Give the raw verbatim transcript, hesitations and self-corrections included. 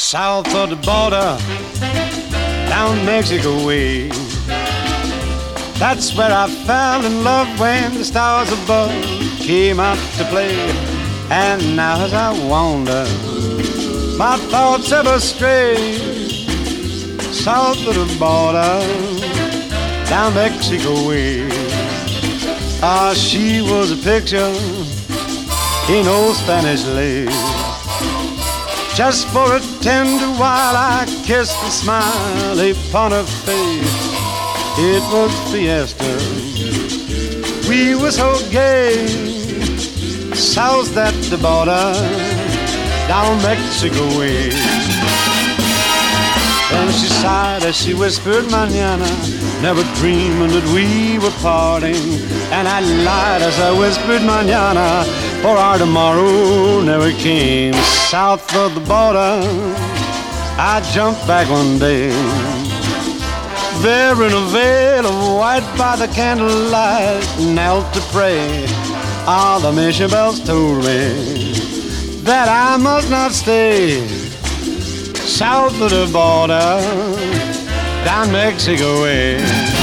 south of the border, down Mexico way. That's where I fell in love when the stars above came out to play. And now as I wander, my thoughts ever stray south of the border, down Mexico way. Ah, she was a picture in old Spanish lace. Just for a tender while I kissed the smile upon her face. It was fiesta, we were so gay, south at the border, down Mexico way. Then she sighed as she whispered mañana, never dreaming that we were parting. And I lied as I whispered mañana, for our tomorrow never came. South of the border, I jumped back one day, there in a veil of white by the candlelight, knelt to pray. All the mission bells told me that I must not stay south of the border, down Mexico way.